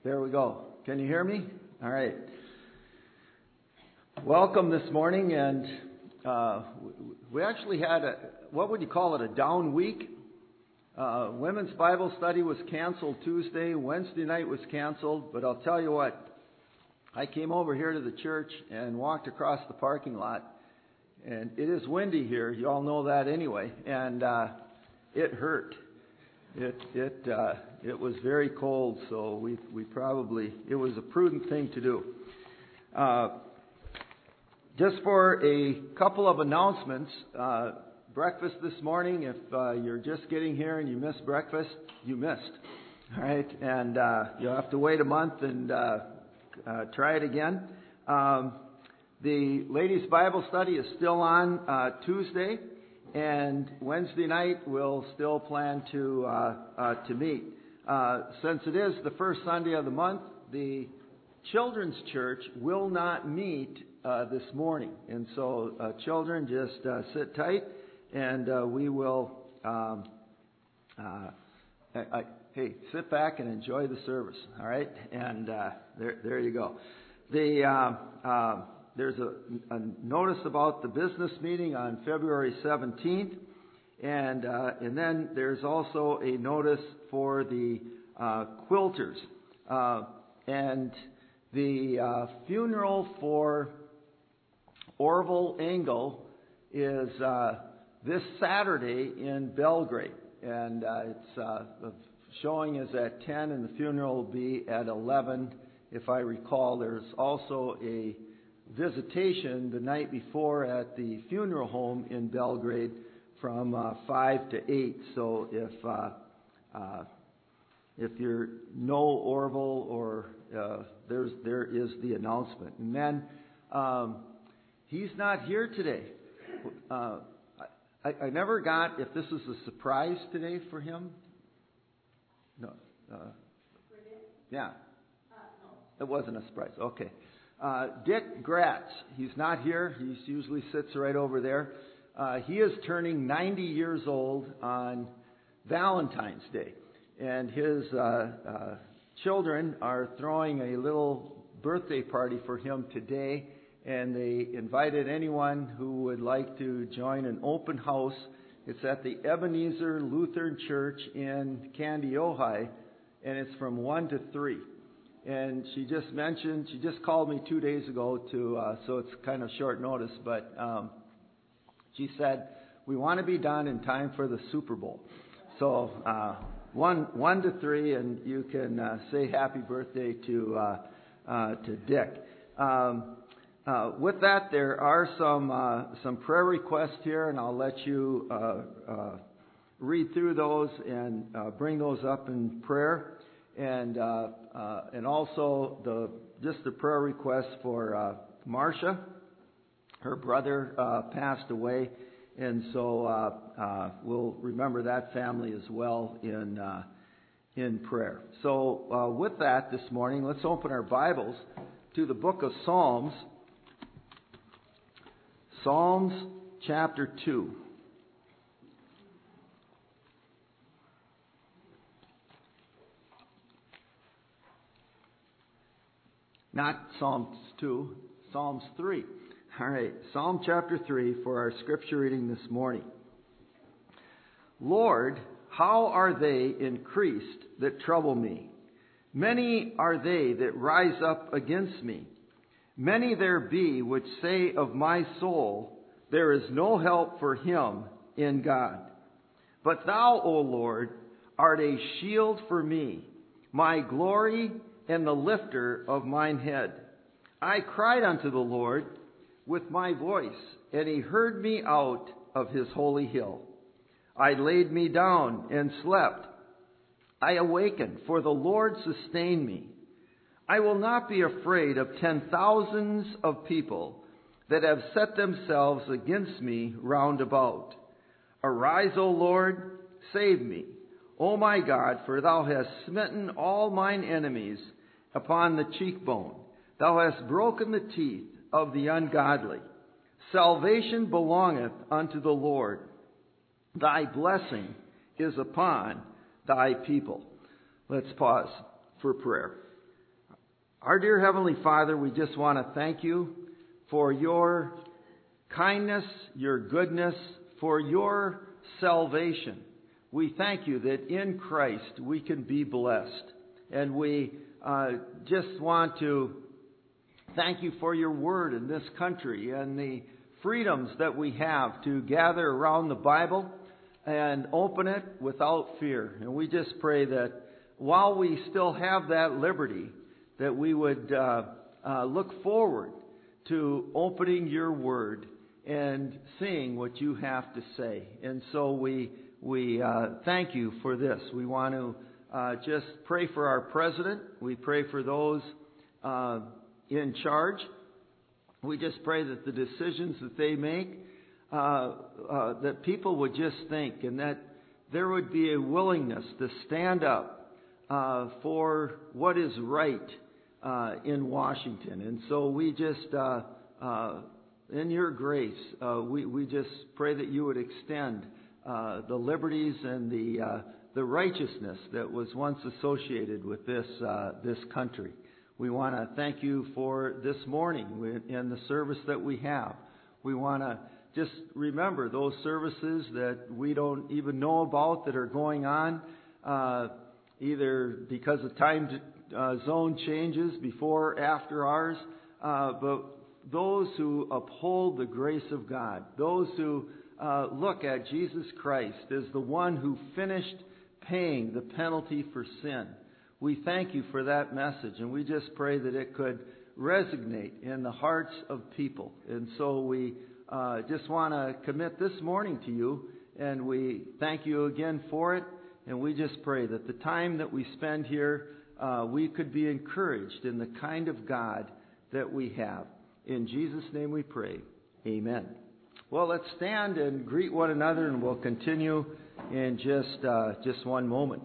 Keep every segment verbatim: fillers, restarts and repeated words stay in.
There we go. Can you hear me? All right. Welcome this morning, and uh, we actually had a, what would you call it, a down week? Uh, women's Bible study was canceled Tuesday. Wednesday night was canceled, but I'll tell you what, I came over here to the church and walked across the parking lot, and it is windy here. You all know that anyway, and uh, it hurt. It it uh, it was very cold, so we we probably it was a prudent thing to do. Uh, just for a couple of announcements, uh, breakfast this morning. If uh, you're just getting here and you missed breakfast, you missed. All right, and uh, you'll have to wait a month and uh, uh, try it again. Um, the ladies' Bible study is still on uh, Tuesday. And Wednesday night, we'll still plan to uh, uh, to meet. Uh, since it is the first Sunday of the month, the children's church will not meet uh, this morning. And so uh, children, just uh, sit tight, and uh, we will, um, uh, I, I, hey, sit back and enjoy the service, all right? And uh, there, there you go. The... Uh, uh, There's a, a notice about the business meeting on February seventeenth, and uh, and then there's also a notice for the uh, quilters. Uh, and the uh, funeral for Orville Engel is uh, this Saturday in Belgrade. And uh, it's uh, the showing is at ten, and the funeral will be at eleven, if I recall. There's also a visitation the night before at the funeral home in Belgrade from uh, five to eight. So if uh, uh, if you know Orville, or uh, there's there is the announcement. And then um, he's not here today. Uh, I, I never got if this is a surprise today for him. No. Uh, yeah. It wasn't a surprise. Okay. Uh, Dick Gratz, he's not here. He usually sits right over there. Uh, he is turning ninety years old on Valentine's Day. And his uh, uh, children are throwing a little birthday party for him today. And they invited anyone who would like to join an open house. It's at the Ebenezer Lutheran Church in Candy, Ojai. And it's from one to three. And she just mentioned, she just called me two days ago to, uh, so it's kind of short notice, but um, she said, we want to be done in time for the Super Bowl. So uh, one, one to three, and you can uh, say happy birthday to uh, uh, to Dick. Um, uh, with that, there are some uh, some prayer requests here, and I'll let you uh, uh, read through those and uh, bring those up in prayer. And uh, uh, and also the just the prayer request for uh, Marcia. Her brother uh, passed away, and so uh, uh, we'll remember that family as well in uh, in prayer. So uh, with that, this morning, let's open our Bibles to the book of Psalms, Psalms chapter two. Not Psalms two, Psalms three. All right, Psalm chapter three for our scripture reading this morning. Lord, how are they increased that trouble me? Many are they that rise up against me. Many there be which say of my soul, there is no help for him in God. But thou, O Lord, art a shield for me, my glory and the lifter of mine head. I cried unto the Lord with my voice, and he heard me out of his holy hill. I laid me down and slept. I awakened, for the Lord sustained me. I will not be afraid of ten thousands of people that have set themselves against me round about. Arise, O Lord, save me. O my God, for thou hast smitten all mine enemies upon the cheekbone. Thou hast broken the teeth of the ungodly. Salvation belongeth unto the Lord. Thy blessing is upon thy people. Let's pause for prayer. Our dear Heavenly Father, we just want to thank you for your kindness, your goodness, for your salvation. We thank you that in Christ we can be blessed. And we uh, just want to thank you for your word in this country and the freedoms that we have to gather around the Bible and open it without fear. And we just pray that while we still have that liberty, that we would uh, uh, look forward to opening your word and seeing what you have to say. And so we we uh, thank you for this. We want to uh, just pray for our president. We pray for those uh, in charge. We just pray that the decisions that they make, uh, uh, that people would just think, and that there would be a willingness to stand up uh, for what is right Uh, in Washington. And so we just, uh, uh, in your grace, uh, we, we just pray that you would extend uh, the liberties and the uh, the righteousness that was once associated with this uh, this country. We want to thank you for this morning and the service that we have. We want to just remember those services that we don't even know about that are going on, uh, either because of time to Uh, zone changes before or after ours, uh, but those who uphold the grace of God, those who uh, look at Jesus Christ as the one who finished paying the penalty for sin. We thank you for that message, and we just pray that it could resonate in the hearts of people. And so we uh, just want to commit this morning to you, and we thank you again for it, and we just pray that the time that we spend here, Uh, we could be encouraged in the kind of God that we have. In Jesus' name we pray. Amen. Well, let's stand and greet one another, and we'll continue in just uh, just one moment.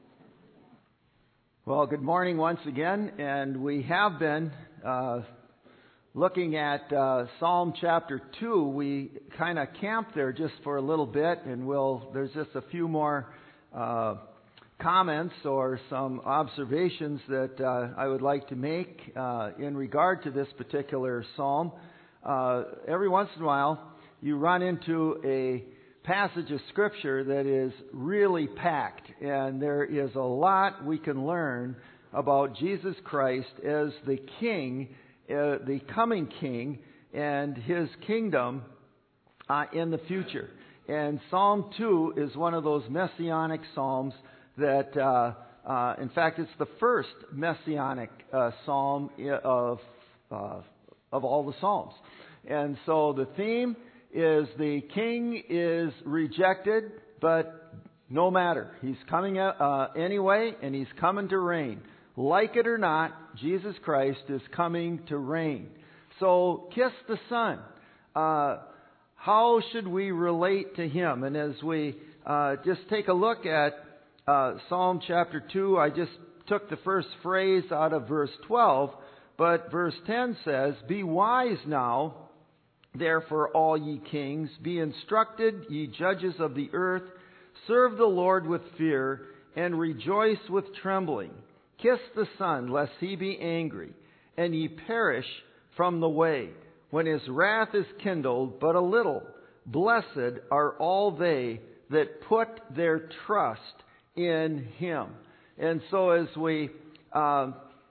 Well, good morning once again, and we have been uh, looking at uh, Psalm chapter two. We kind of camped there just for a little bit, and we'll there's just a few more Uh, comments or some observations that uh, I would like to make uh, in regard to this particular psalm. Uh, every once in a while, you run into a passage of Scripture that is really packed, and there is a lot we can learn about Jesus Christ as the King, uh, the coming King, and His kingdom uh, in the future. And Psalm two is one of those messianic psalms that, uh, uh, in fact, it's the first messianic uh, psalm of uh, of all the psalms. And so the theme is the king is rejected, but no matter. He's coming uh, anyway, and he's coming to reign. Like it or not, Jesus Christ is coming to reign. So kiss the Son. Uh, how should we relate to him? And as we uh, just take a look at Uh, Psalm chapter two, I just took the first phrase out of verse twelve, but verse ten says, "Be wise now, therefore, all ye kings, be instructed, ye judges of the earth, serve the Lord with fear, and rejoice with trembling. Kiss the Son, lest he be angry, and ye perish from the way, when his wrath is kindled but a little. Blessed are all they that put their trust in him." And so as we uh,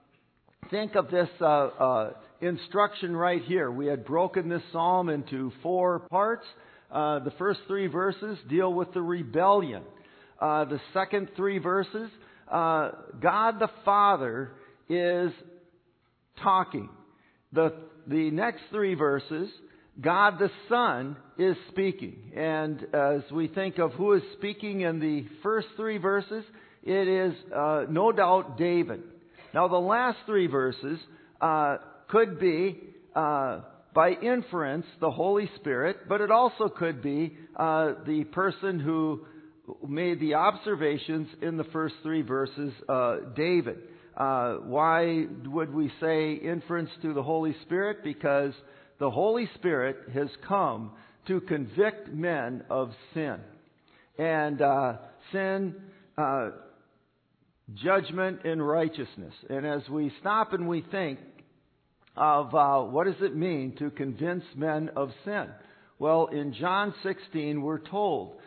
think of this uh, uh, instruction right here, we had broken this psalm into four parts. Uh, the first three verses deal with the rebellion. Uh, the second three verses, uh, God the Father is talking. The, the next three verses, God the Son is speaking. And as we think of who is speaking in the first three verses, it is uh, no doubt David. Now the last three verses uh, could be, uh, by inference, the Holy Spirit, but it also could be uh, the person who made the observations in the first three verses, uh, David. Uh, why would we say inference to the Holy Spirit? Because the Holy Spirit has come to convict men of sin. And uh, sin uh, judgment, and righteousness. And as we stop and we think of uh, what does it mean to convince men of sin? Well, in John sixteen, we're told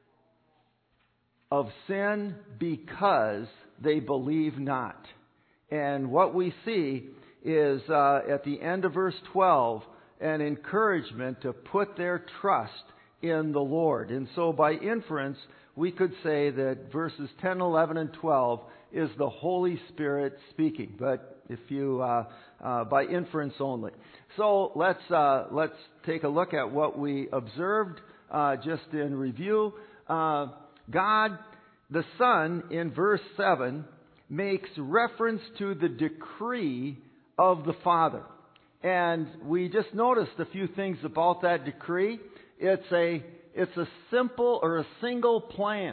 of sin because they believe not. And what we see is uh, at the end of verse twelve, an encouragement to put their trust in the Lord. And so by inference, we could say that verses ten, eleven, and twelve is the Holy Spirit speaking. But if you, uh, uh, by inference only. So let's, uh, let's take a look at what we observed uh, just in review. Uh, God, the Son, in verse seven, makes reference to the decree of the Father. And we just noticed a few things about that decree. It's a, it's a simple or a single plan.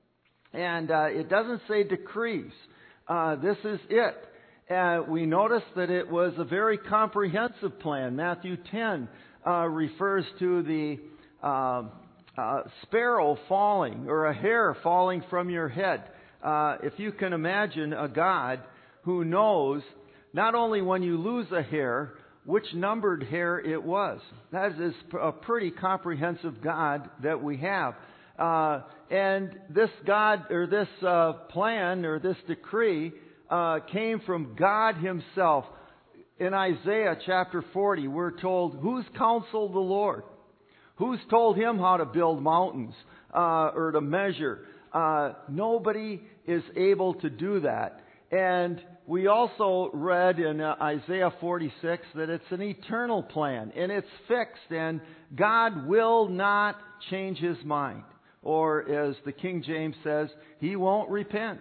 And uh, it doesn't say decrees. Uh, this is it. And we noticed that it was a very comprehensive plan. Matthew ten uh, refers to the uh, uh, sparrow falling or a hair falling from your head. Uh, if you can imagine a God who knows not only when you lose a hair, which numbered hair it was. That is a pretty comprehensive God that we have. Uh, and this God, or this uh, plan, or this decree, uh, came from God Himself. In Isaiah chapter forty, we're told, who's counseled the Lord? Who's told Him how to build mountains, uh, or to measure? Uh, nobody is able to do that. And we also read in uh, Isaiah forty-six that it's an eternal plan, and it's fixed, and God will not change His mind. Or as the King James says, He won't repent.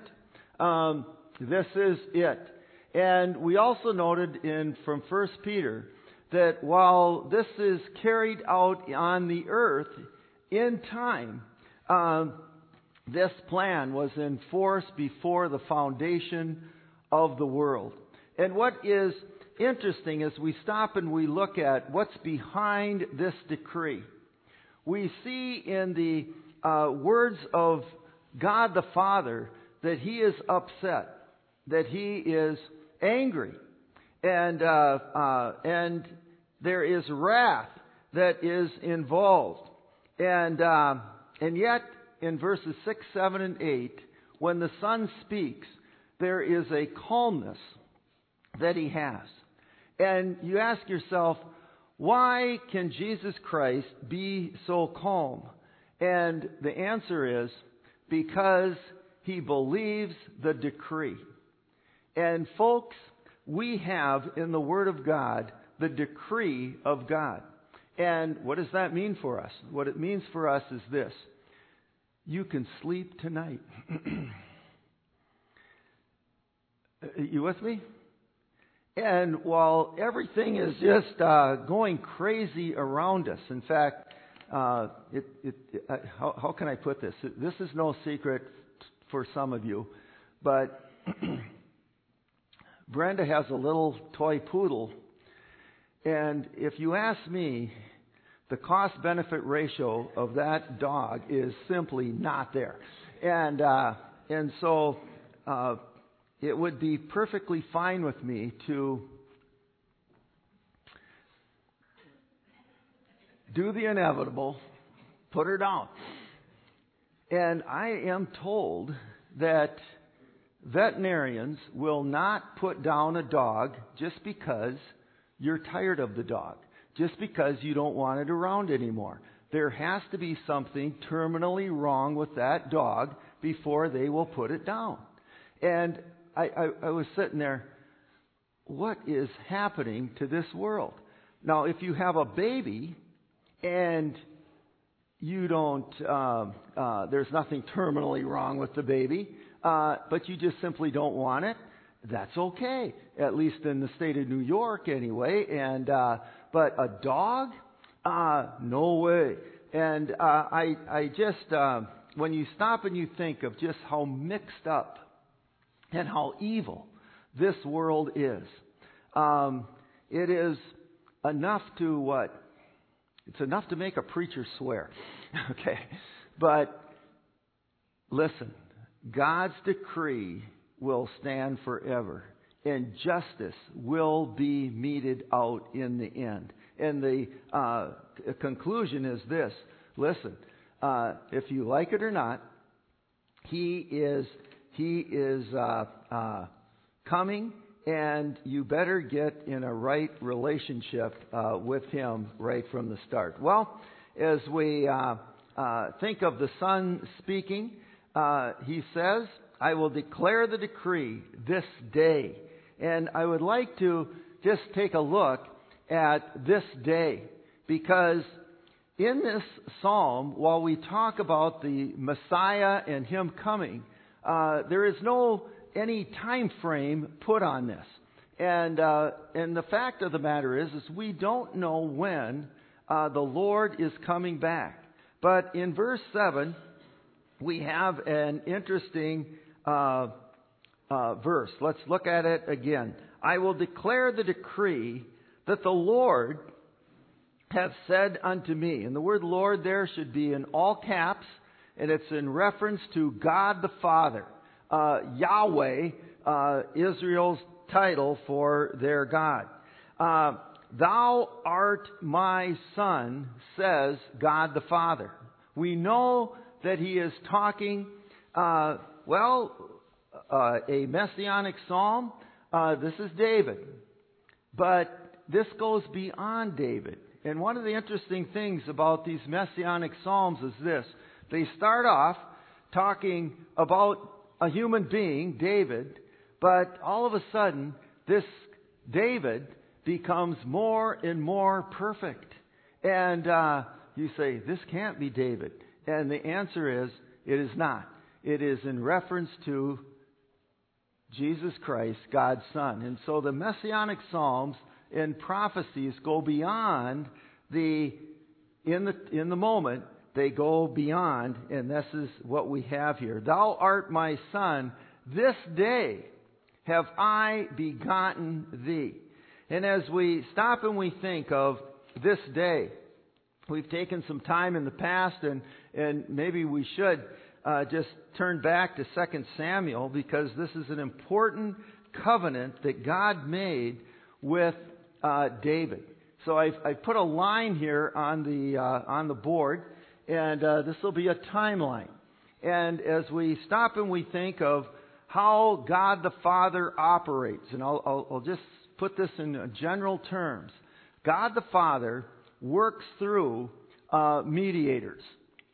Um, this is it. And we also noted in from First Peter that while this is carried out on the earth in time, um, this plan was in force before the foundation of the world. And what is interesting as we stop and we look at what's behind this decree, we see in the uh, words of God the Father that He is upset, that He is angry, and uh, uh, and there is wrath that is involved, and uh, and yet in verses six, seven, and eight, when the Son speaks, there is a calmness that He has. And you ask yourself, why can Jesus Christ be so calm? And the answer is because He believes the decree. And folks, we have in the Word of God the decree of God. And what does that mean for us? What it means for us is this: you can sleep tonight. You with me? And while everything is just uh, going crazy around us, in fact, uh, it, it, it, uh, how, how can I put this? This is no secret for some of you, but Brenda has a little toy poodle, and if you ask me, the cost-benefit ratio of that dog is simply not there. And uh, and so uh, it would be perfectly fine with me to do the inevitable, put her down. And I am told that veterinarians will not put down a dog just because you're tired of the dog, just because you don't want it around anymore. There has to be something terminally wrong with that dog before they will put it down. And I, I, I was sitting there, what is happening to this world? Now, if you have a baby and you don't, uh, uh, there's nothing terminally wrong with the baby, uh, but you just simply don't want it, that's okay, at least in the state of New York anyway. And uh, but a dog, uh, no way. And uh, I, I just, uh, when you stop and you think of just how mixed up and how evil this world is, um, it is enough to what? It's enough to make a preacher swear. Okay, but listen, God's decree will stand forever, and justice will be meted out in the end. And the uh, conclusion is this. Listen, uh, if you like it or not, He is He is uh, uh, coming, and you better get in a right relationship uh, with Him right from the start. Well, as we uh, uh, think of the Son speaking, uh, He says, I will declare the decree this day. And I would like to just take a look at this day, because in this psalm, while we talk about the Messiah and Him coming, uh, there is no any time frame put on this. And uh, and the fact of the matter is, is we don't know when uh, the Lord is coming back. But in verse seven, we have an interesting uh, uh, verse. Let's look at it again. I will declare the decree that the Lord hath said unto me. And the word Lord there should be in all caps, and it's in reference to God the Father. Uh, Yahweh, uh, Israel's title for their God. Uh, Thou art my Son, says God the Father. We know that He is talking, uh, well, uh, a messianic psalm. Uh, this is David. But this goes beyond David. And one of the interesting things about these messianic psalms is this. They start off talking about a human being, David, but all of a sudden, this David becomes more and more perfect. And uh, you say, this can't be David. And the answer is, it is not. It is in reference to Jesus Christ, God's Son. And so the messianic psalms and prophecies go beyond the, in the, in the moment, they go beyond, and this is what we have here. Thou art my Son, this day have I begotten thee. And as we stop and we think of this day, we've taken some time in the past, and, and maybe we should uh, just turn back to Second Samuel, because this is an important covenant that God made with uh, David. So I've, I've put a line here on the uh, on the board, and uh, this will be a timeline. And as we stop and we think of how God the Father operates, and I'll, I'll, I'll just put this in general terms. God the Father works through uh, mediators.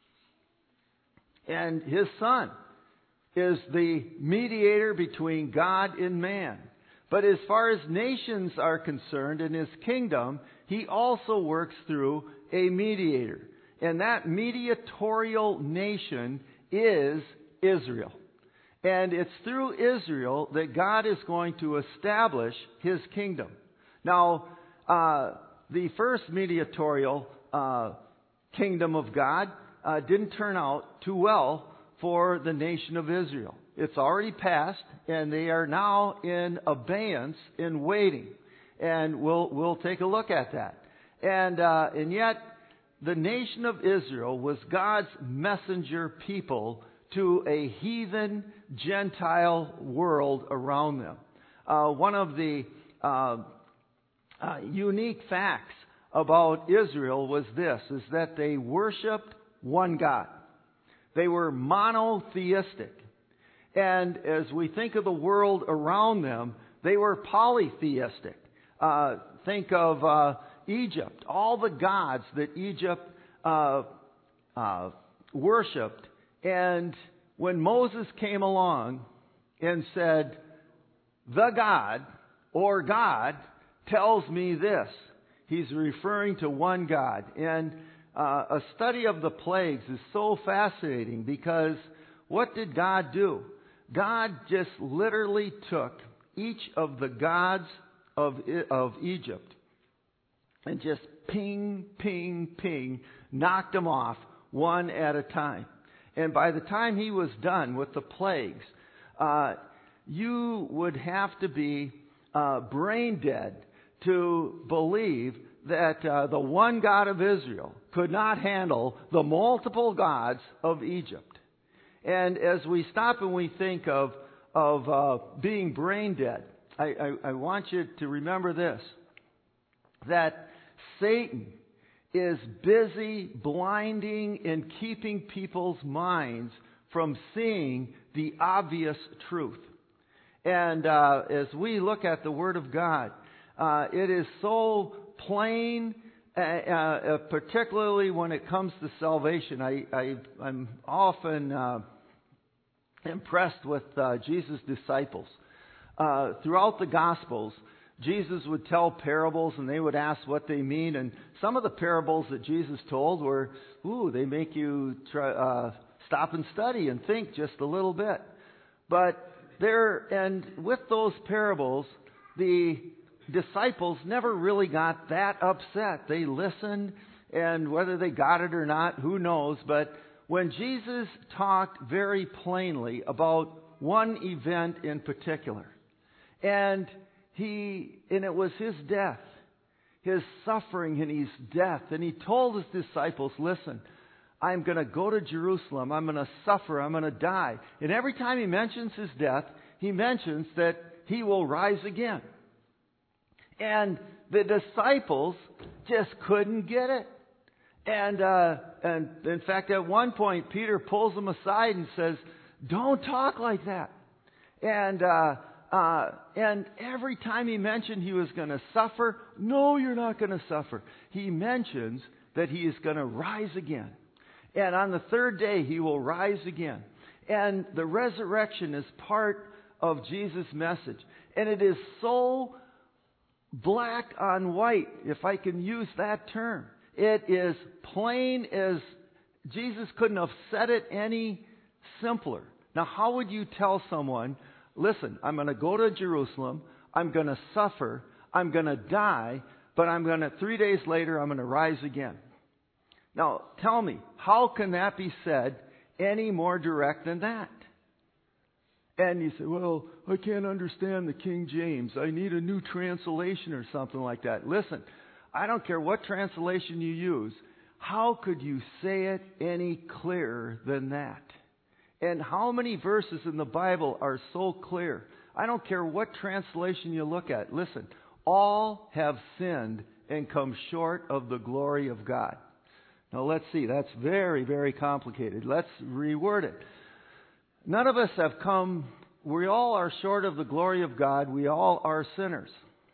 And His Son is the mediator between God and man. But as far as nations are concerned in His kingdom, He also works through a mediator. And that mediatorial nation is Israel. And it's through Israel that God is going to establish His kingdom. Now, uh, the first mediatorial uh, kingdom of God uh, didn't turn out too well for the nation of Israel. It's already passed, and they are now in abeyance, in waiting. And we'll we'll take a look at that. And uh, and yet, the nation of Israel was God's messenger people to a heathen Gentile world around them. Uh, one of the uh, uh, unique facts about Israel was this, is that they worshiped one God. They were monotheistic. And as we think of the world around them, they were polytheistic. Uh, think of uh, Egypt. All the gods that Egypt uh, uh, worshipped. And when Moses came along and said, the God, or God, tells me this, he's referring to one God. And uh, a study of the plagues is so fascinating, because what did God do? God just literally took each of the gods of, of Egypt and just ping, ping, ping, knocked them off one at a time. And by the time He was done with the plagues, uh, you would have to be uh, brain dead to believe that uh, the one God of Israel could not handle the multiple gods of Egypt. And as we stop and we think of of uh, being brain dead, I, I, I want you to remember this, that Satan is busy blinding and keeping people's minds from seeing the obvious truth. And uh, as we look at the Word of God, uh, it is so plain, uh, uh, particularly when it comes to salvation. I, I, I'm often uh, impressed with uh, Jesus' disciples. Uh, throughout the Gospels, Jesus would tell parables and they would ask what they mean. And some of the parables that Jesus told were, ooh, they make you try, uh, stop and study and think just a little bit. But there, and with those parables, the disciples never really got that upset. They listened, and whether they got it or not, who knows. But when Jesus talked very plainly about one event in particular, and he, and it was his death, his suffering and his death, and he told his disciples, listen, I'm going to go to Jerusalem. I'm going to suffer. I'm going to die. And every time he mentions his death, he mentions that he will rise again. And the disciples just couldn't get it. And, uh, and in fact, at one point, Peter pulls them aside and says, don't talk like that. And, uh, uh, and every time he mentioned he was going to suffer, no, you're not going to suffer. He mentions that he is going to rise again. And on the third day, he will rise again. And the resurrection is part of Jesus' message. And it is so black on white, if I can use that term. It is plain as Jesus couldn't have said it any simpler. Now, how would you tell someone, listen, I'm going to go to Jerusalem, I'm going to suffer, I'm going to die, but I'm going to, three days later, I'm going to rise again. Now, tell me, how can that be said any more direct than that? And you say, well, I can't understand the King James. I need a new translation or something like that. Listen, I don't care what translation you use. How could you say it any clearer than that? And how many verses in the Bible are so clear? I don't care what translation you look at. Listen, all have sinned and come short of the glory of God. Now let's see, that's very, very complicated. Let's reword it. None of us have come, we all are short of the glory of God. We all are sinners.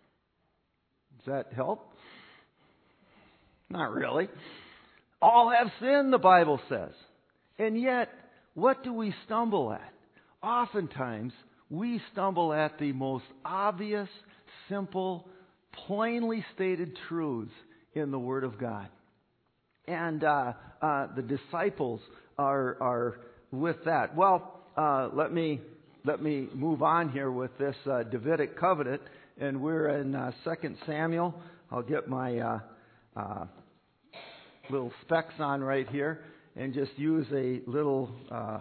Does that help? Not really. All have sinned, the Bible says. And yet, what do we stumble at? Oftentimes, we stumble at the most obvious, simple, plainly stated truths in the Word of God. And uh, uh, the disciples are are with that. Well, uh, let me let me move on here with this uh, Davidic covenant, and we're in uh, Second Samuel. I'll get my uh, uh, little specs on right here, and just use a little uh,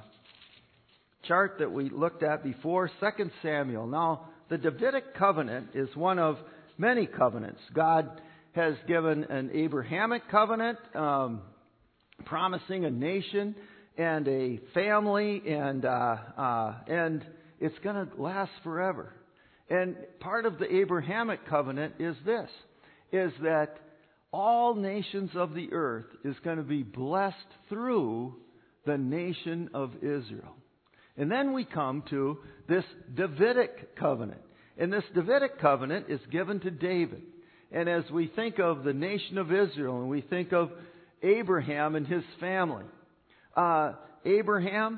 chart that we looked at before. Second Samuel. Now, the Davidic covenant is one of many covenants. God has given an Abrahamic covenant, um, promising a nation and a family, and uh, uh, and it's going to last forever. And part of the Abrahamic covenant is this, is that all nations of the earth is going to be blessed through the nation of Israel. And then we come to this Davidic covenant. And this Davidic covenant is given to David. And as we think of the nation of Israel and we think of Abraham and his family, uh, Abraham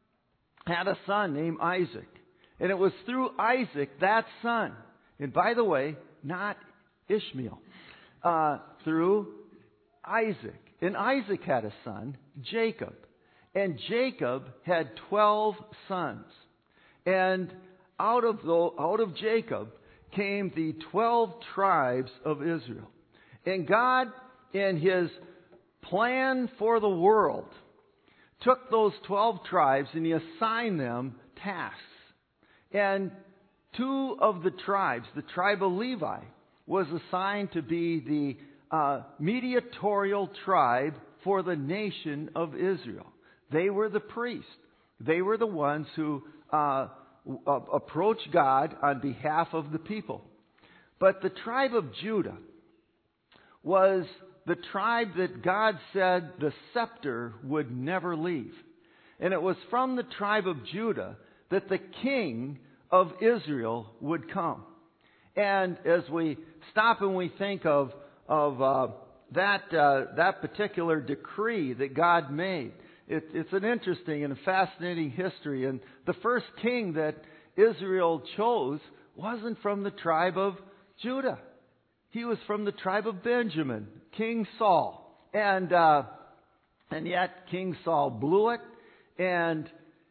had a son named Isaac. And it was through Isaac, that son, and by the way, not Ishmael, uh, through Isaac. And Isaac had a son, Jacob. And Jacob had twelve sons. And out of the, out of Jacob came the twelve tribes of Israel. And God, in His plan for the world, took those twelve tribes and He assigned them tasks. And two of the tribes, the tribe of Levi, was assigned to be the uh, mediatorial tribe for the nation of Israel. They were the priests. They were the ones who uh, uh, approach God on behalf of the people. But the tribe of Judah was the tribe that God said the scepter would never leave. And it was from the tribe of Judah that the king of Israel would come. And as we stop and we think of of uh, that uh, that particular decree that God made, it, it's an interesting and a fascinating history. And the first king that Israel chose wasn't from the tribe of Judah. He was from the tribe of Benjamin, King Saul. And uh, and yet King Saul blew it, and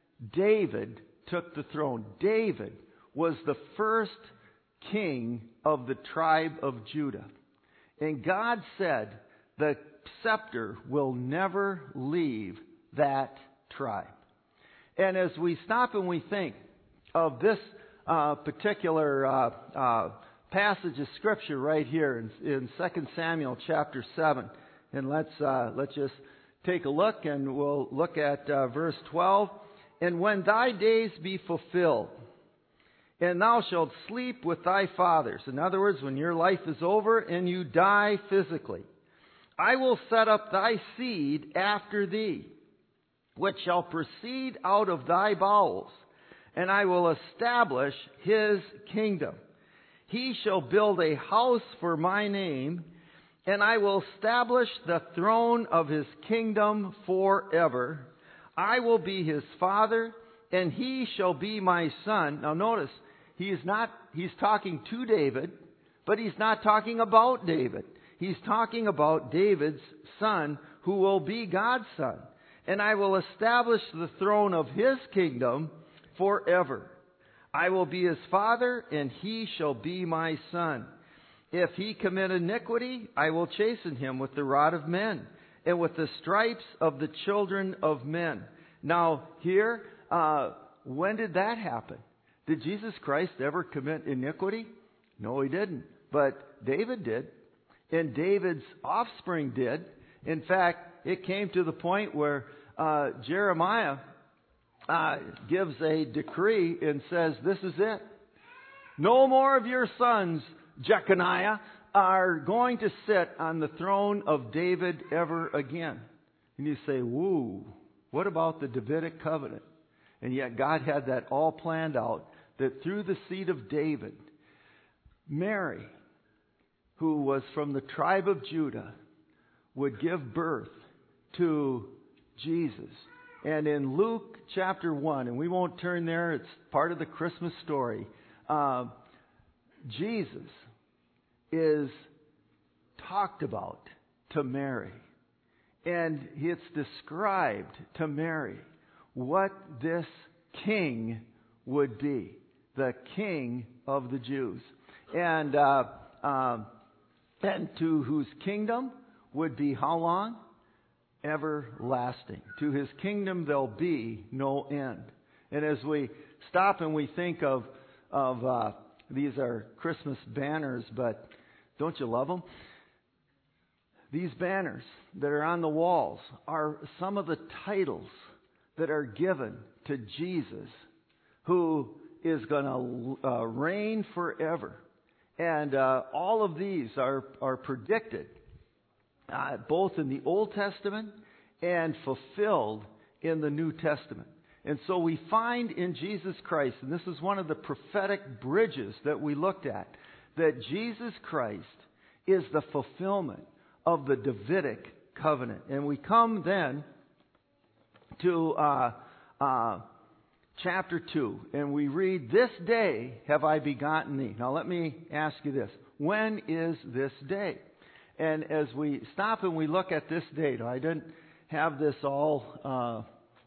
David took the throne. David was the first king of the tribe of Judah. And God said the scepter will never leave that tribe. And as we stop and we think of this uh, particular uh, uh, passage of Scripture right here in, in Second Samuel chapter seven, and let's uh, let's just take a look, and we'll look at uh, verse twelve. And when thy days be fulfilled, and thou shalt sleep with thy fathers. In other words, when your life is over and you die physically, I will set up thy seed after thee, which shall proceed out of thy bowels, and I will establish his kingdom. He shall build a house for my name, and I will establish the throne of his kingdom forever. I will be his father, and he shall be my son. Now notice, he is not, he's talking to David, but he's not talking about David. He's talking about David's son, who will be God's son. And I will establish the throne of his kingdom forever. I will be his father, and he shall be my son. If he commit iniquity, I will chasten him with the rod of men, and with the stripes of the children of men. Now, here, uh, when did that happen? Did Jesus Christ ever commit iniquity? No, he didn't. But David did. And David's offspring did. In fact, it came to the point where uh, Jeremiah uh, gives a decree and says, this is it. No more of your sons, Jeconiah, are going to sit on the throne of David ever again. And you say, woo, what about the Davidic covenant? And yet God had that all planned out, that through the seed of David, Mary, who was from the tribe of Judah, would give birth to Jesus. And in Luke chapter one, and we won't turn there, it's part of the Christmas story, uh, Jesus is talked about to Mary. And it's described to Mary what this king would be, the king of the Jews. And uh, um, and to whose kingdom would be how long? Everlasting. To his kingdom there'll be no end. And as we stop and we think of, of uh, these are Christmas banners, but don't you love them? These banners that are on the walls are some of the titles that are given to Jesus, who is going to uh, reign forever. And uh, all of these are, are predicted uh, both in the Old Testament and fulfilled in the New Testament. And so we find in Jesus Christ, and this is one of the prophetic bridges that we looked at, that Jesus Christ is the fulfillment of the Davidic covenant. And we come then to uh, uh, chapter two, and we read, this day have I begotten thee. Now let me ask you this. When is this day? And as we stop and we look at this date, I didn't have this all uh,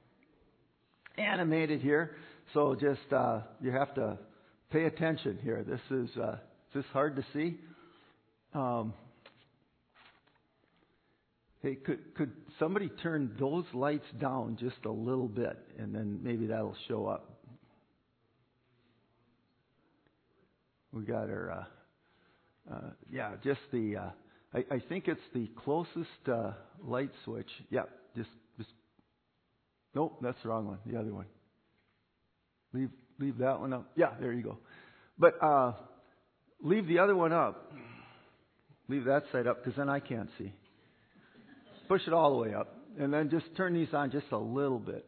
animated here, so just uh, you have to pay attention here. This is, uh, is this hard to see? Um, Hey, could could somebody turn those lights down just a little bit, and then maybe that'll show up. We got our, uh, uh, yeah, just the, uh, I, I think it's the closest uh, light switch. Yeah, just, just, nope, that's the wrong one, the other one. Leave leave that one up. Yeah, there you go. But uh, leave the other one up. Leave that side up because then I can't see. Push it all the way up. And then just turn these on just a little bit.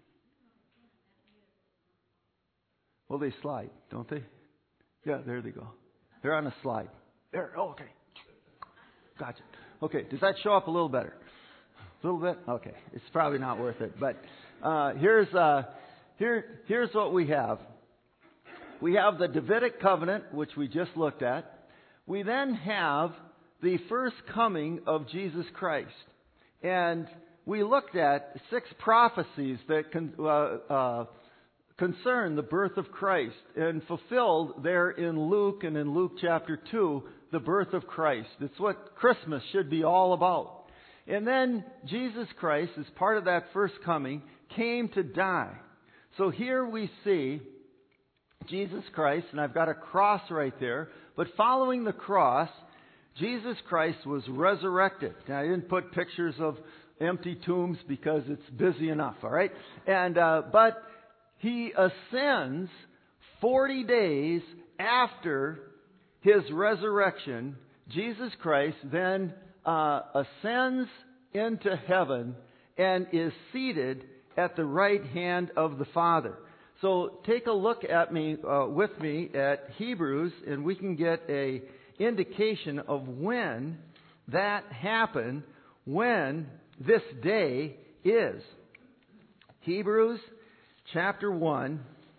Well, they slide, don't they? Yeah, there they go. They're on a slide. There, oh, okay. Gotcha. Okay, does that show up a little better? A little bit? Okay, it's probably not worth it. But uh, here's uh, here here's what we have. We have the Davidic covenant, which we just looked at. We then have the first coming of Jesus Christ. And we looked at six prophecies that con- uh, uh, concern the birth of Christ and fulfilled there in Luke and in Luke chapter two, the birth of Christ. It's what Christmas should be all about. And then Jesus Christ, as part of that first coming, came to die. So here we see Jesus Christ, and I've got a cross right there, but following the cross, Jesus Christ was resurrected. Now, I didn't put pictures of empty tombs because it's busy enough, all right? And uh, but He ascends forty days after His resurrection. Jesus Christ then uh, ascends into heaven and is seated at the right hand of the Father. So take a look at me uh, with me at Hebrews, and we can get a indication of when that happened, when this day is. Hebrews chapter one.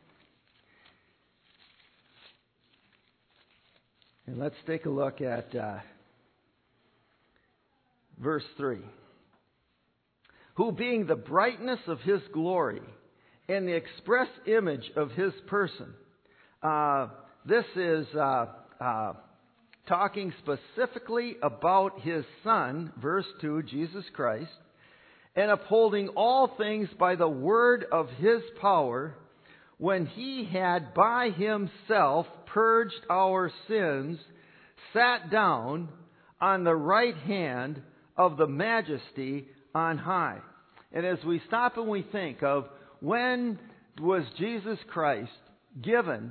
And let's take a look at uh, verse three. Who being the brightness of His glory and the express image of His person. Uh, this is uh, uh, talking specifically about His Son, verse two, Jesus Christ, and upholding all things by the word of His power, when He had by Himself purged our sins, sat down on the right hand of the Majesty on high. And as we stop and we think of when was Jesus Christ given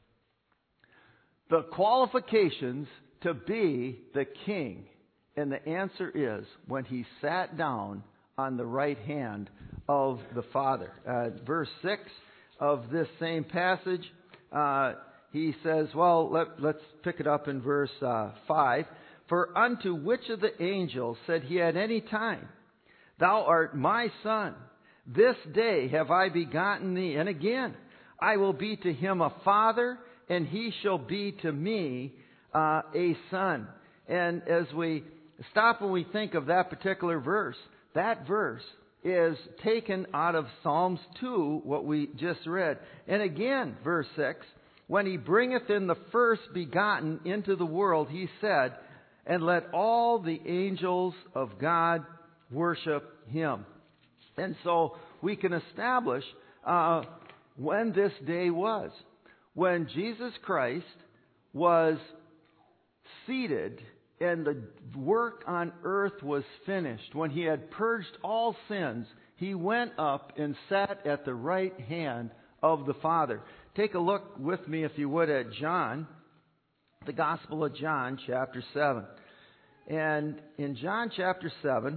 the qualifications to be the King? And the answer is when He sat down on the right hand of the Father. Uh, verse six of this same passage, uh, he says, well, let, let's pick it up in verse uh, five. For unto which of the angels said He at any time, Thou art my Son, this day have I begotten thee. And again, I will be to him a father, and he shall be to me uh, a son. And as we stop and we think of that particular verse, that verse is taken out of Psalms two, what we just read. And again, verse six, when He bringeth in the first begotten into the world, He said, and let all the angels of God worship Him. And so we can establish uh, when this day was. When Jesus Christ was seated and the work on earth was finished. When He had purged all sins, He went up and sat at the right hand of the Father. Take a look with me, if you would, at John, the Gospel of John, chapter seven. And in John chapter seven,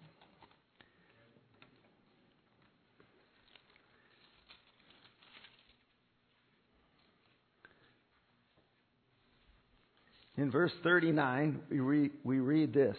in verse thirty-nine, we read, we read this.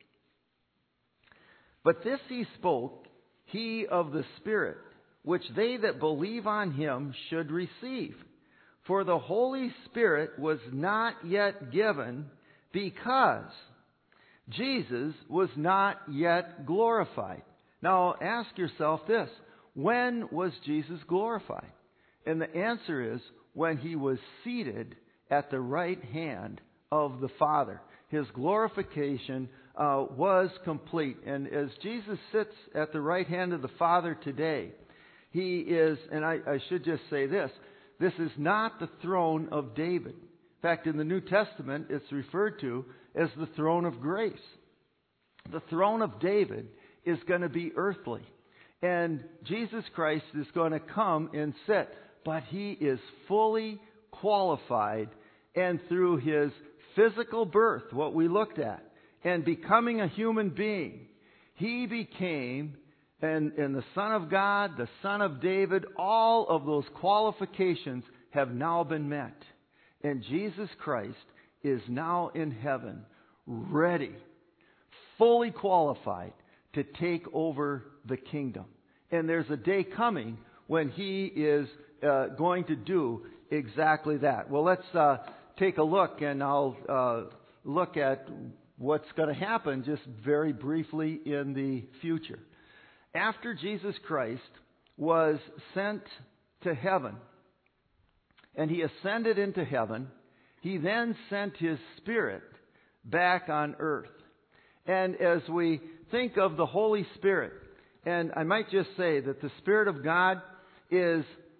But this He spoke, He of the Spirit, which they that believe on Him should receive. For the Holy Spirit was not yet given, because Jesus was not yet glorified. Now ask yourself this. When was Jesus glorified? And the answer is when He was seated at the right hand of the Father. His glorification uh, was complete. And as Jesus sits at the right hand of the Father today, He is, and I, I should just say this, this is not the throne of David. In fact, in the New Testament, it's referred to as the throne of grace. The throne of David is going to be earthly. And Jesus Christ is going to come and sit. but He is fully qualified, and through His physical birth, what we looked at, and becoming a human being, He became, and, and the Son of God, the Son of David, all of those qualifications have now been met. And Jesus Christ is now in heaven, ready, fully qualified to take over the kingdom. And there's a day coming when He is uh, going to do exactly that. Well, let's uh, take a look, and I'll uh, look at what's going to happen just very briefly in the future. After Jesus Christ was sent to heaven, and He ascended into heaven, He then sent His Spirit back on earth. And as we think of the Holy Spirit, and I might just say that the Spirit of God is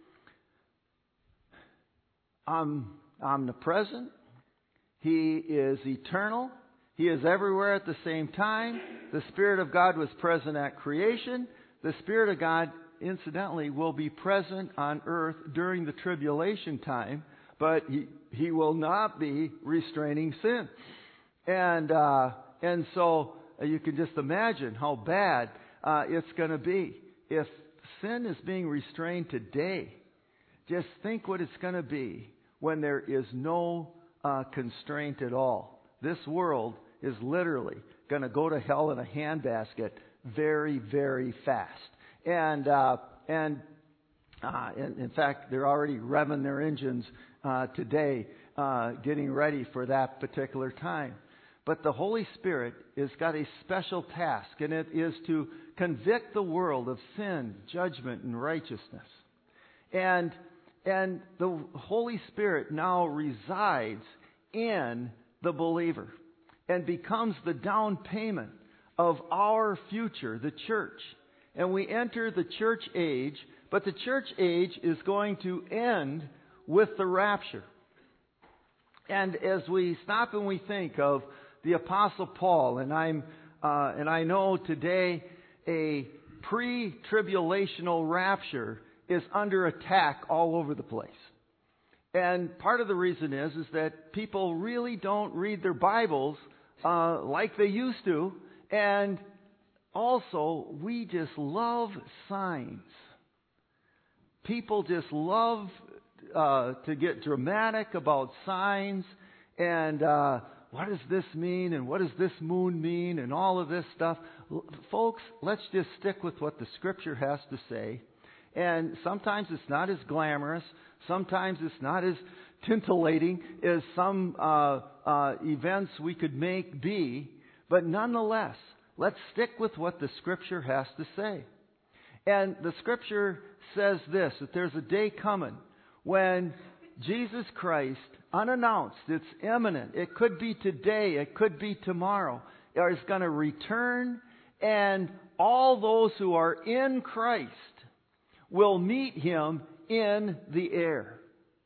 um, omnipresent. He is eternal. He is everywhere at the same time. The Spirit of God was present at creation. The Spirit of God, incidentally, will be present on earth during the tribulation time, but He, he will not be restraining sin. And, uh, and so uh, you can just imagine how bad uh, it's going to be. If sin is being restrained today, just think what it's going to be when there is no uh, constraint at all. This world is literally going to go to hell in a handbasket very, very fast. And uh, and uh, in, in fact, they're already revving their engines uh, today, uh, getting ready for that particular time. But the Holy Spirit has got a special task, and it is to convict the world of sin, judgment, and righteousness. And and the Holy Spirit now resides in the believer and becomes the down payment of our future, the church. And we enter the church age, but the church age is going to end with the rapture. And as we stop and we think of the Apostle Paul, and I'm uh, and I know today a pre-tribulational rapture is under attack all over the place. And part of the reason is is that people really don't read their Bibles uh, like they used to, and also we just love signs. People just love uh, to get dramatic about signs, and uh, what does this mean, and what does this moon mean, and all of this stuff. L- folks, let's just stick with what the Scripture has to say. And sometimes it's not as glamorous. Sometimes it's not as titillating as some uh, uh, events we could make be. But nonetheless, let's stick with what the Scripture has to say. And the Scripture says this, that there's a day coming when Jesus Christ, unannounced, it's imminent, it could be today, it could be tomorrow, is going to return, and all those who are in Christ will meet Him in the air.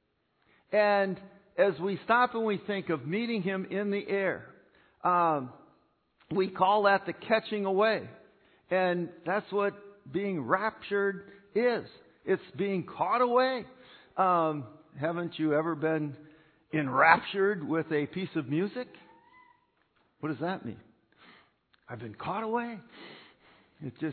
And as we stop and we think of meeting Him in the air, um, we call that the catching away. And that's what being raptured is. It's being caught away. Um, haven't you ever been enraptured with a piece of music? What does that mean? I've been caught away. It just,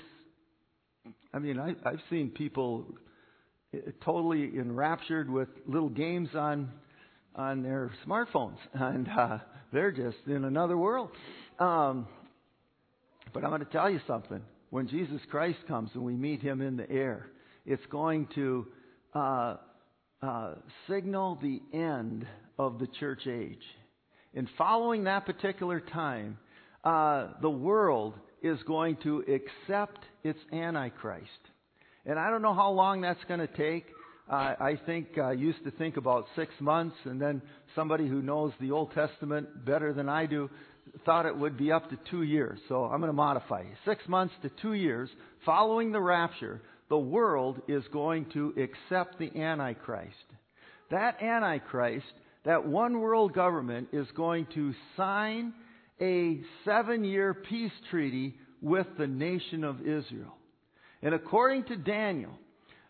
I mean, I, I've seen people totally enraptured with little games on on their smartphones, and uh, they're just in another world. Um, but I'm going to tell you something. When Jesus Christ comes and we meet Him in the air, it's going to uh, uh, signal the end of the church age. And following that particular time, uh, the world is going to accept its Antichrist. And I don't know how long that's going to take. Uh, I think I used to think about six months, and then somebody who knows the Old Testament better than I do thought it would be up to two years. So I'm going to modify it. Six months to two years following the rapture, the world is going to accept the Antichrist. That Antichrist, that one world government, is going to sign a seven-year peace treaty with the nation of Israel. And according to Daniel,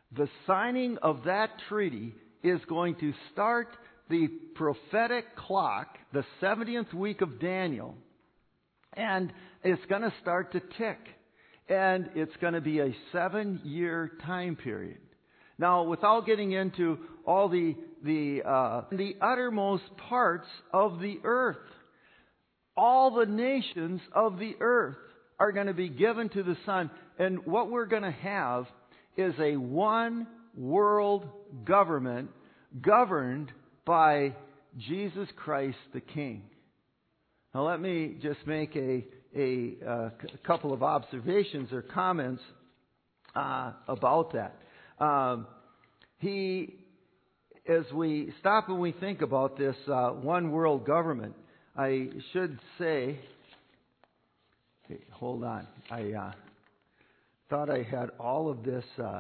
The signing of that treaty is going to start the prophetic clock, the seventieth week of Daniel, and it's going to start to tick. And it's going to be a seven-year time period. Now, without getting into all the the uh, the uttermost parts of the earth, all the nations of the earth are going to be given to the Son. And what we're going to have is a one world government governed by Jesus Christ the King. Now, let me just make a a, uh, c- couple of observations or comments uh, about that. Um, he, as we stop and we think about this uh, one world government, I should say, okay, hold on, I uh, thought I had all of this uh,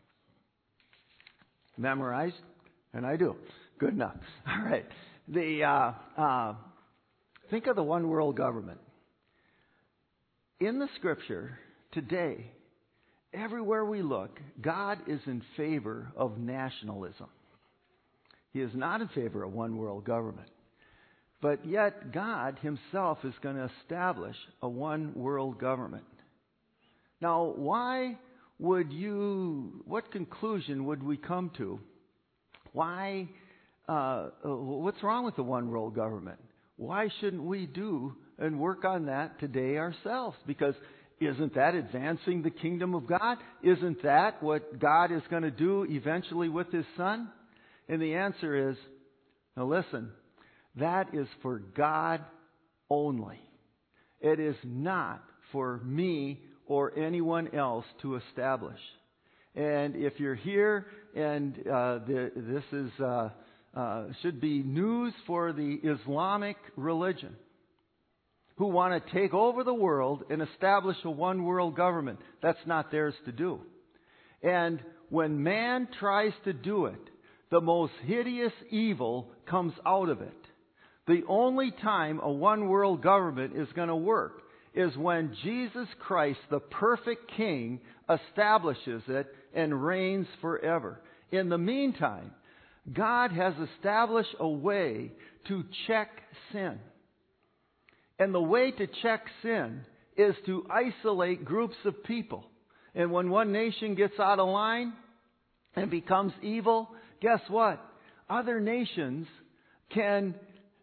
memorized, and I do. Good enough. All right. The uh, uh, think of the one world government. In the Scripture today, everywhere we look, God is in favor of nationalism. He is not in favor of one world government. But yet God Himself is going to establish a one world government. Now, why would you, what conclusion would we come to? Why, uh, what's wrong with the one world government? Why shouldn't we do and work on that today ourselves? Because isn't that advancing the kingdom of God? Isn't that what God is going to do eventually with His Son? And the answer is, now listen, that is for God only. It is not for me or anyone else to establish. And if you're here and uh, the, this is uh, uh, should be news for the Islamic religion, who want to take over the world and establish a one world government. That's not theirs to do. And when man tries to do it, the most hideous evil comes out of it. The only time a one world government is going to work is when Jesus Christ, the perfect King, establishes it and reigns forever. In the meantime, God has established a way to check sin. And the way to check sin is to isolate groups of people. And when one nation gets out of line and becomes evil, guess what? Other nations can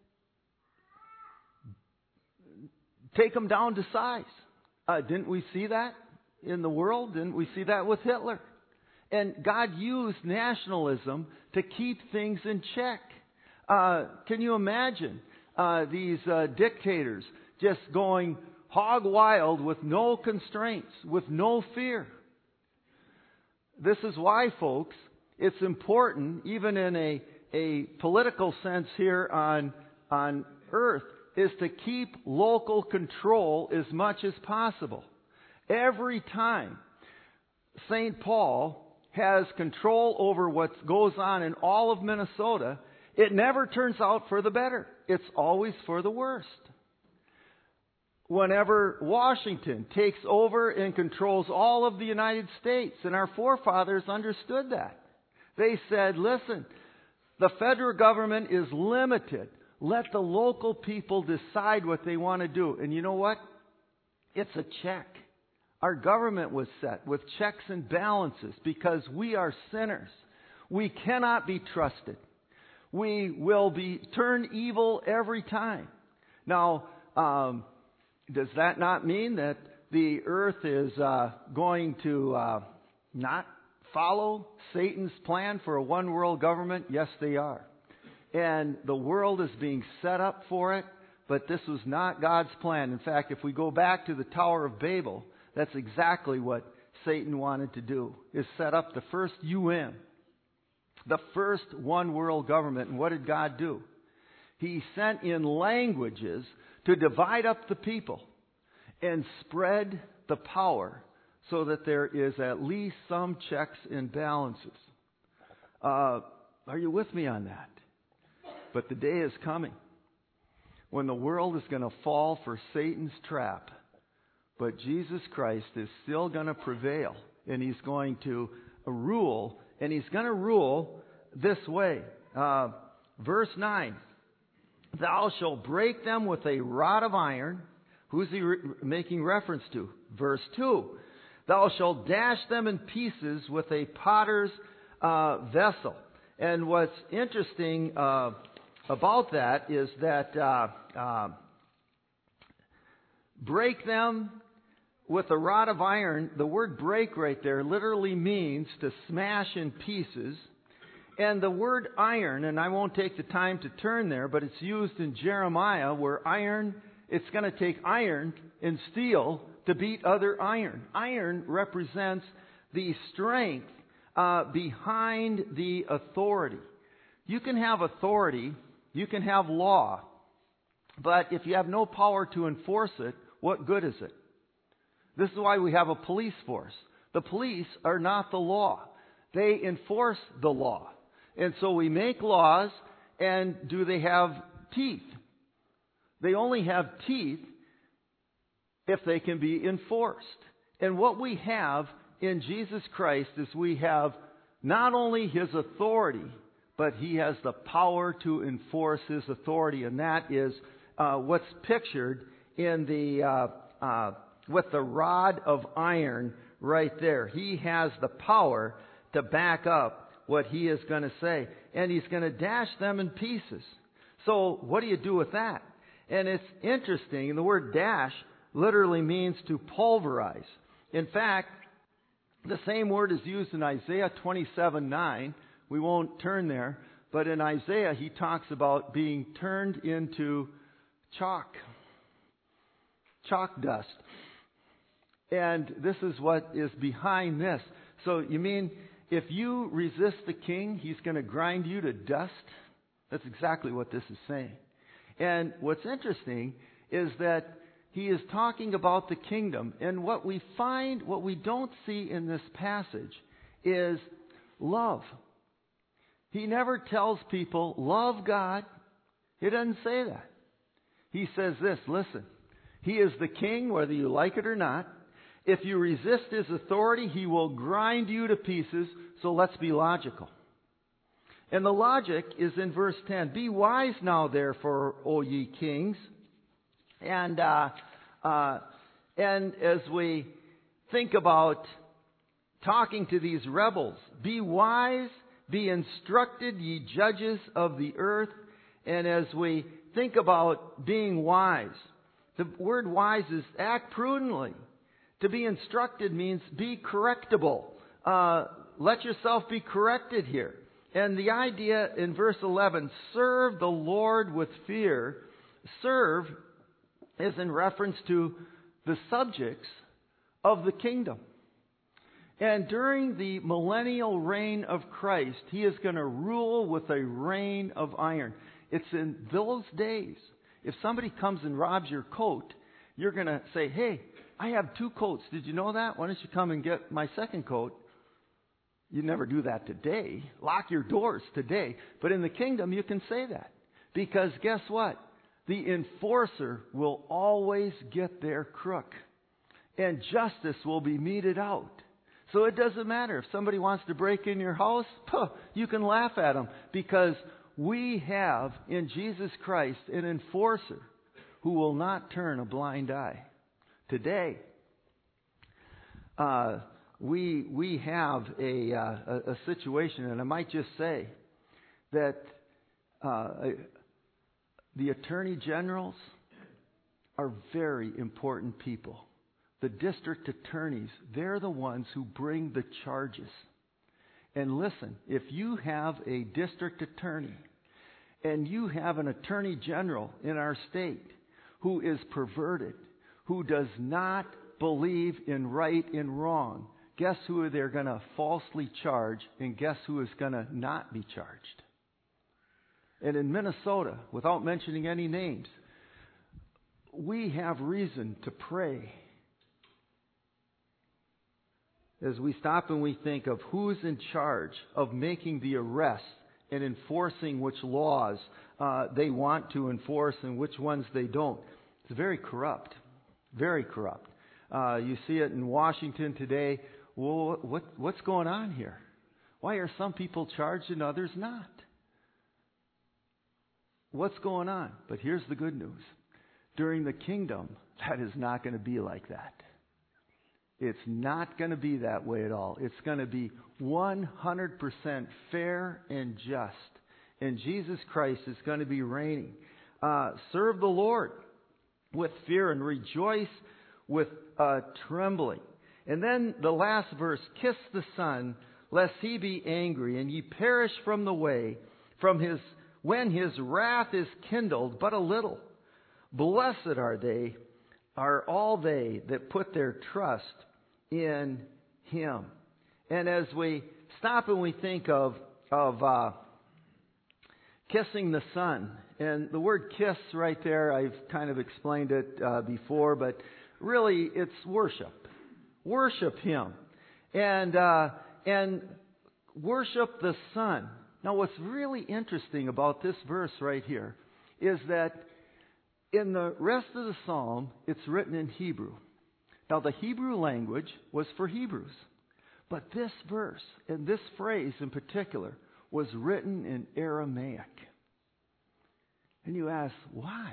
take them down to size. Uh, didn't we see that in the world? Didn't we see that with Hitler? And God used nationalism to keep things in check. Uh, can you imagine uh, these uh, dictators just going hog wild with no constraints, with no fear? This is why, folks, it's important, even in a, a political sense here on, on earth, is to keep local control as much as possible. Every time Saint Paul has control over what goes on in all of Minnesota, it never turns out for the better. It's always for the worst. Whenever Washington takes over and controls all of the United States, and our forefathers understood that. They said, listen, the federal government is limited. Let the local people decide what they want to do. And you know what? It's a check. Our government was set with checks and balances because we are sinners. We cannot be trusted. We will be turn evil every time. Now, um, does that not mean that the earth is uh, going to uh, not follow Satan's plan for a one world government? Yes, they are. And the world is being set up for it, but this was not God's plan. In fact, if we go back to the Tower of Babel, that's exactly what Satan wanted to do, is set up the first U N, the first one world government. And what did God do? He sent in languages to divide up the people and spread the power so that there is at least some checks and balances. Uh, are you with me on that? But the day is coming when the world is going to fall for Satan's trap. But Jesus Christ is still going to prevail, and He's going to rule, and He's going to rule this way. Uh, verse nine, thou shalt break them with a rod of iron. Who's He re- making reference to? Verse two, thou shalt dash them in pieces with a potter's uh, vessel. And what's interesting uh, about that is that uh, uh, break them with a rod of iron, the word break right there literally means to smash in pieces. And the word iron, and I won't take the time to turn there, but it's used in Jeremiah where iron, it's going to take iron and steel to beat other iron. Iron represents the strength uh, behind the authority. You can have authority, you can have law, but if you have no power to enforce it, what good is it? This is why we have a police force. The police are not the law. They enforce the law. And so we make laws, and do they have teeth? They only have teeth if they can be enforced. And what we have in Jesus Christ is we have not only His authority, but He has the power to enforce His authority. And that is uh, what's pictured in the uh, uh, with the rod of iron right there. He has the power to back up what He is going to say. And He's going to dash them in pieces. So what do you do with that? And it's interesting. The word dash literally means to pulverize. In fact, the same word is used in Isaiah twenty-seven nine. We won't turn there. But in Isaiah, he talks about being turned into chalk. Chalk dust. And this is what is behind this. So you mean if you resist the king, he's going to grind you to dust? That's exactly what this is saying. And what's interesting is that he is talking about the kingdom. And what we find, what we don't see in this passage is love. He never tells people, love God. He doesn't say that. He says this, listen, He is the king whether you like it or not. If you resist His authority, He will grind you to pieces. So let's be logical. And the logic is in verse ten. Be wise now, therefore, O ye kings. And uh, uh, and as we think about talking to these rebels, be wise, be instructed, ye judges of the earth. And as we think about being wise, the word wise is act prudently. To be instructed means be correctable. Uh, let yourself be corrected here. And the idea in verse eleven, serve the Lord with fear. Serve is in reference to the subjects of the kingdom. And during the millennial reign of Christ, He is going to rule with a reign of iron. It's in those days. If somebody comes and robs your coat, you're going to say, hey, I have two coats. Did you know that? Why don't you come and get my second coat? You never do that today. Lock your doors today. But in the kingdom, you can say that. Because guess what? The enforcer will always get their crook. And justice will be meted out. So it doesn't matter. If somebody wants to break in your house, puh, you can laugh at them. Because we have in Jesus Christ an enforcer who will not turn a blind eye. Today, uh, we we have a, uh, a a situation, and I might just say that uh, the attorney generals are very important people. The district attorneys, they're the ones who bring the charges. And listen, if you have a district attorney and you have an attorney general in our state who is perverted, who does not believe in right and wrong, guess who they're going to falsely charge, and guess who is going to not be charged? And in Minnesota, without mentioning any names, we have reason to pray as we stop and we think of who's in charge of making the arrests and enforcing which laws uh, they want to enforce and which ones they don't. It's very corrupt. Very corrupt. Uh, you see it in Washington today well, what, what's going on here? Why are some people charged and others not? What's going on? But here's the good news. During the kingdom, that is not going to be like that. It's not going to be that way at all. It's going to be one hundred percent fair and just. And Jesus Christ is going to be reigning. Uh, serve the Lord with fear and rejoice with uh, trembling. And then the last verse, kiss the Son, lest he be angry, and ye perish from the way, from his when his wrath is kindled but a little. Blessed are they, are all they that put their trust in him. And as we stop and we think of of uh, kissing the Son, and the word kiss right there, I've kind of explained it uh, before, but really it's worship. Worship him. And uh, and worship the Son. Now what's really interesting about this verse right here is that in the rest of the psalm, it's written in Hebrew. Now the Hebrew language was for Hebrews. But this verse, and this phrase in particular, was written in Aramaic. And you ask, why?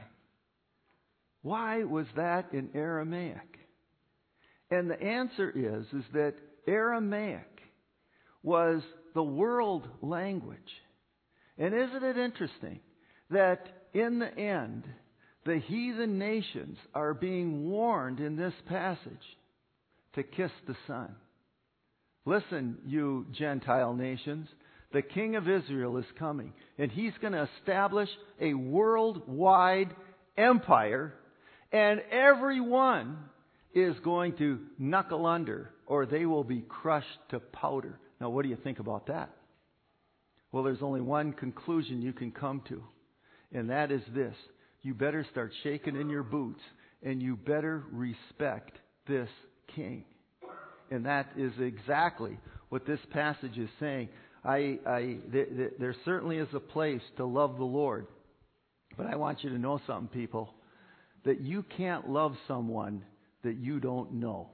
Why was that in Aramaic? And the answer is, is that Aramaic was the world language. And isn't it interesting that in the end, the heathen nations are being warned in this passage to kiss the Son. Listen, you Gentile nations, the King of Israel is coming, and he's going to establish a worldwide empire, and everyone is going to knuckle under, or they will be crushed to powder. Now, what do you think about that? Well, there's only one conclusion you can come to, and that is this. You better start shaking in your boots, and you better respect this king. And that is exactly what this passage is saying. I, I, th- th- there certainly is a place to love the Lord. But I want you to know something, people, that you can't love someone that you don't know.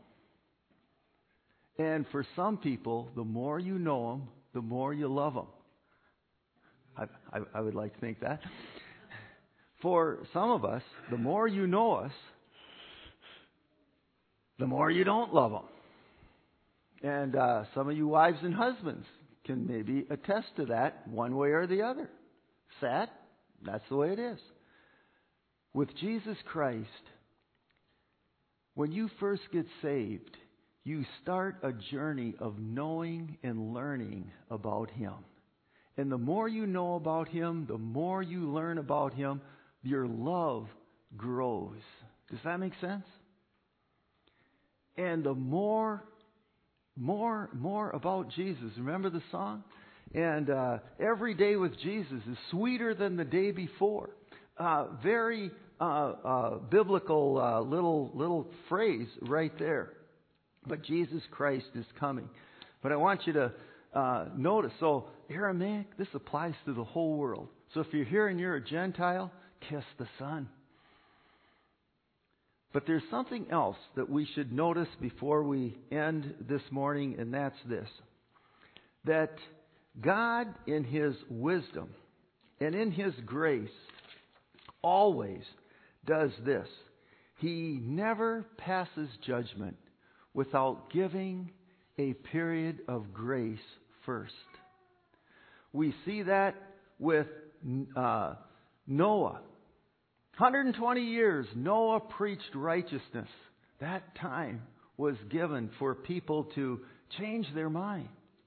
And for some people, the more you know them, the more you love them. I, I, I would like to think that. For some of us, the more you know us, the more you don't love them. And uh, some of you wives and husbands can maybe attest to that one way or the other. Sad? That's the way it is. With Jesus Christ, when you first get saved, you start a journey of knowing and learning about Him. And the more you know about Him, the more you learn about Him, your love grows. Does that make sense? And the more, more, more about Jesus. Remember the song? And uh, every day with Jesus is sweeter than the day before. Uh, very uh, uh, biblical uh, little little phrase right there. But Jesus Christ is coming. But I want you to uh, notice. So Aramaic, this applies to the whole world. So if you're here and you're a Gentile, kiss the Son. But there's something else that we should notice before we end this morning, and that's this. That God, in His wisdom and in His grace, always does this. He never passes judgment without giving a period of grace first. We see that with uh, Noah. one hundred twenty years, Noah preached righteousness. That time was given for people to change their mind.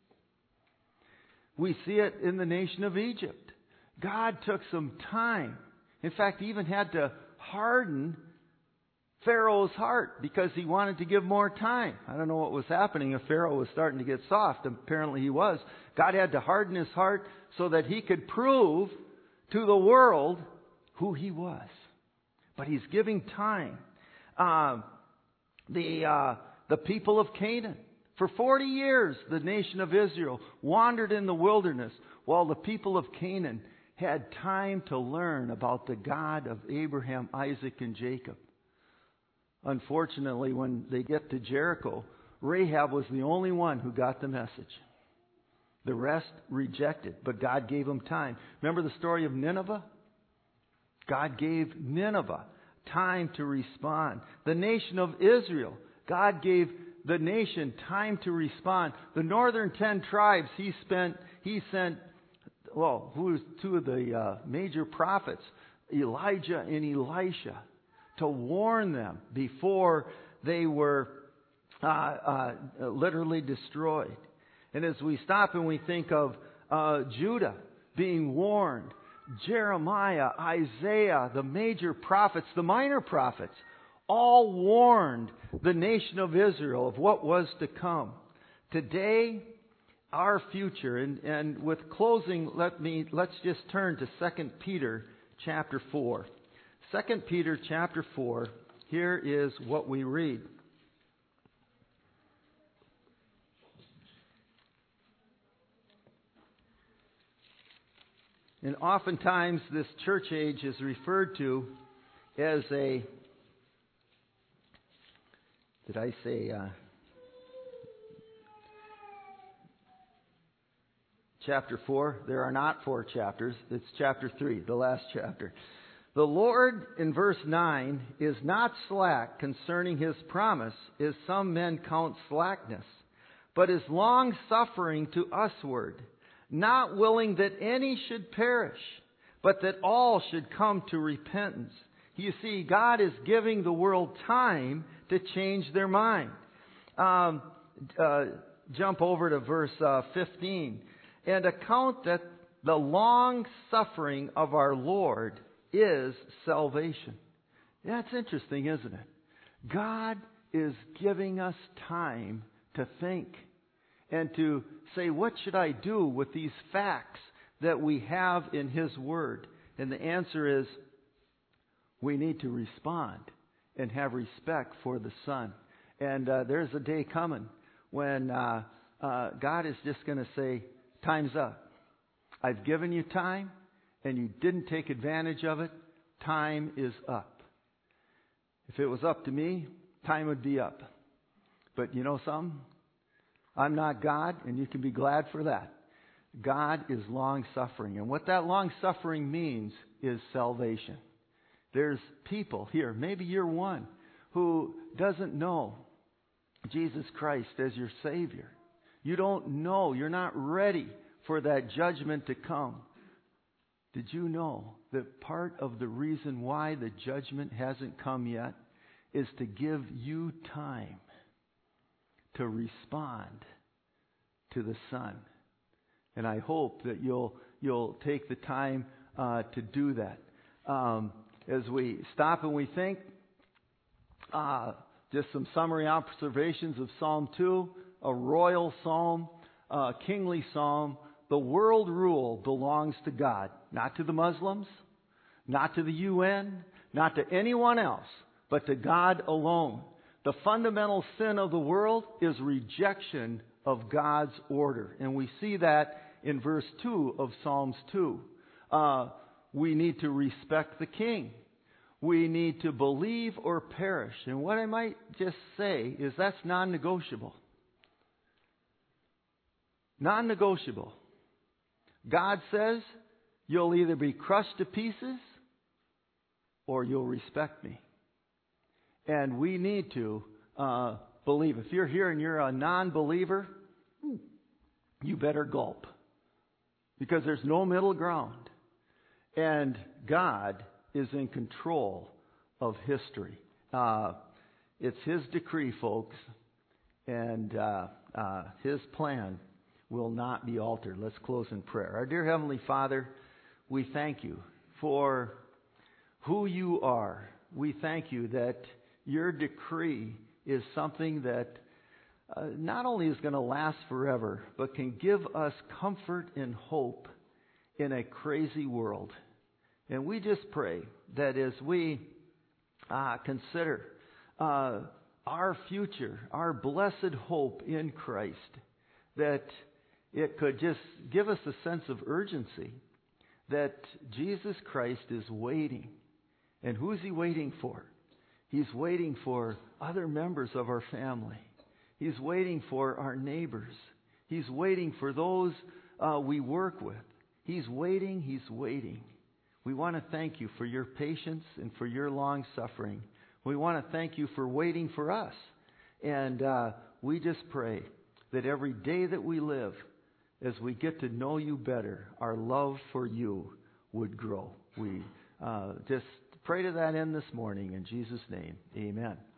We see it in the nation of Egypt. God took some time. In fact, He even had to harden Pharaoh's heart because He wanted to give more time. I don't know what was happening if Pharaoh was starting to get soft. Apparently he was. God had to harden his heart so that He could prove to the world who He was. But He's giving time. Uh, the uh, the people of Canaan. For forty years, the nation of Israel wandered in the wilderness while the people of Canaan had time to learn about the God of Abraham, Isaac, and Jacob. Unfortunately, when they get to Jericho, Rahab was the only one who got the message. The rest rejected, but God gave them time. Remember the story of Nineveh? God gave Nineveh time to respond. The nation of Israel, God gave the nation time to respond. The northern ten tribes, He spent, He sent, well, who was two of the uh, major prophets, Elijah and Elisha, to warn them before they were uh, uh, literally destroyed. And as we stop and we think of uh, Judah being warned, Jeremiah, Isaiah, the major prophets, the minor prophets, all warned the nation of Israel of what was to come. Today, our future, and, and with closing, let me let's just turn to Second Peter chapter four. Second Peter chapter four. Here is what we read. And oftentimes this church age is referred to as a, did I say, uh, chapter four? There are not four chapters. It's chapter three, the last chapter. The Lord, in verse nine, is not slack concerning His promise, as some men count slackness, but is long-suffering to usward, not willing that any should perish, but that all should come to repentance. You see, God is giving the world time to change their mind. Um, uh, jump over to verse uh, fifteen. And account that the long suffering of our Lord is salvation. That's interesting, isn't it? God is giving us time to think and to say, what should I do with these facts that we have in His Word? And the answer is, we need to respond and have respect for the Son. And uh, there's a day coming when uh, uh, God is just going to say, time's up. I've given you time, and you didn't take advantage of it. Time is up. If it was up to me, time would be up. But you know something? I'm not God, and you can be glad for that. God is long-suffering. And what that long-suffering means is salvation. There's people here, maybe you're one, who doesn't know Jesus Christ as your Savior. You don't know. You're not ready for that judgment to come. Did you know that part of the reason why the judgment hasn't come yet is to give you time to respond to the Son? And I hope that you'll you'll take the time uh, to do that. Um, as we stop and we think, uh, just some summary observations of Psalm two, a royal psalm, a kingly psalm. The world rule belongs to God, not to the Muslims, not to the U N, not to anyone else, but to God alone. The fundamental sin of the world is rejection of God's order. And we see that in verse two of Psalms two. Uh, we need to respect the king. We need to believe or perish. And what I might just say is that's non-negotiable. Non-negotiable. God says you'll either be crushed to pieces or you'll respect me. And we need to uh, believe. If you're here and you're a non-believer, you better gulp. Because there's no middle ground. And God is in control of history. Uh, it's His decree, folks. And uh, uh, His plan will not be altered. Let's close in prayer. Our dear Heavenly Father, we thank You for who You are. We thank You that Your decree is something that uh, not only is going to last forever, but can give us comfort and hope in a crazy world. And we just pray that as we uh, consider uh, our future, our blessed hope in Christ, that it could just give us a sense of urgency that Jesus Christ is waiting. And who is He waiting for? He's waiting for other members of our family. He's waiting for our neighbors. He's waiting for those uh, we work with. He's waiting. He's waiting. We want to thank you for your patience and for your long suffering. We want to thank you for waiting for us. And uh, we just pray that every day that we live, as we get to know you better, our love for you would grow. We uh, just pray to that end this morning. In Jesus' name, amen.